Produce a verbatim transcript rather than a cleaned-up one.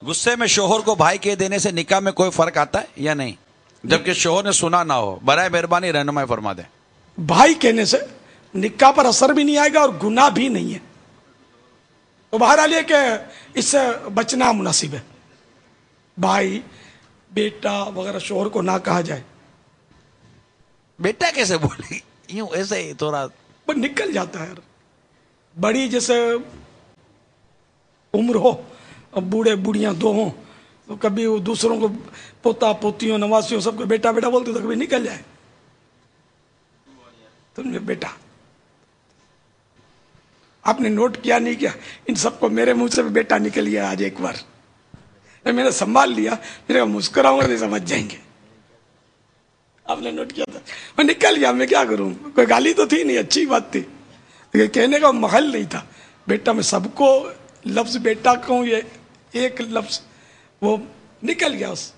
गुस्से में शोहर को भाई कह देने से निकाह में कोई फर्क आता है या नहीं, जबकि शोहर ने सुना ना हो? बराए मेहरबानी रहनुमाई फरमा दे। भाई कहने से निकाह पर असर भी नहीं आएगा और गुनाह भी नहीं है। तो बहरहाल ये कि इससे बचना मुनासिब है। भाई बेटा वगैरह शोहर को ना कहा जाए। बेटा कैसे बोले, यूं ऐसे ही थोड़ा वो निकल जाता है। बड़ी जैसे उम्र हो, अब बूढ़े बूढ़ियां दो हों, तो कभी वो दूसरों को पोता पोतियों नवासियों सबको बेटा बेटा बोलते तो कभी निकल जाए तुमने बेटा। आपने नोट किया नहीं किया, इन सबको मेरे मुंह से भी बेटा निकल गया आज एक बार। मैंने संभाल लिया, मेरे मुस्कुराऊंगा नहीं समझ जाएंगे। आपने नोट किया था, मैं निकल गया, मैं क्या करूं? कोई गाली तो थी नहीं, अच्छी बात थी, लेकिन कहने का महल नहीं था। बेटा मैं सबको लफ्ज बेटा कहूं, ये एक लफ्ज वो निकल गया उस